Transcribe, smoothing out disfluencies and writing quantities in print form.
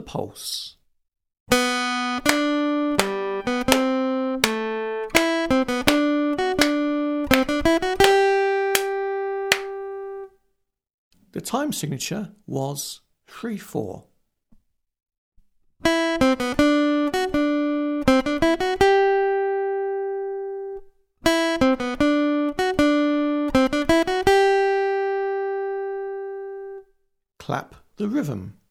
pulse. The time signature was 3/4. Clap the rhythm.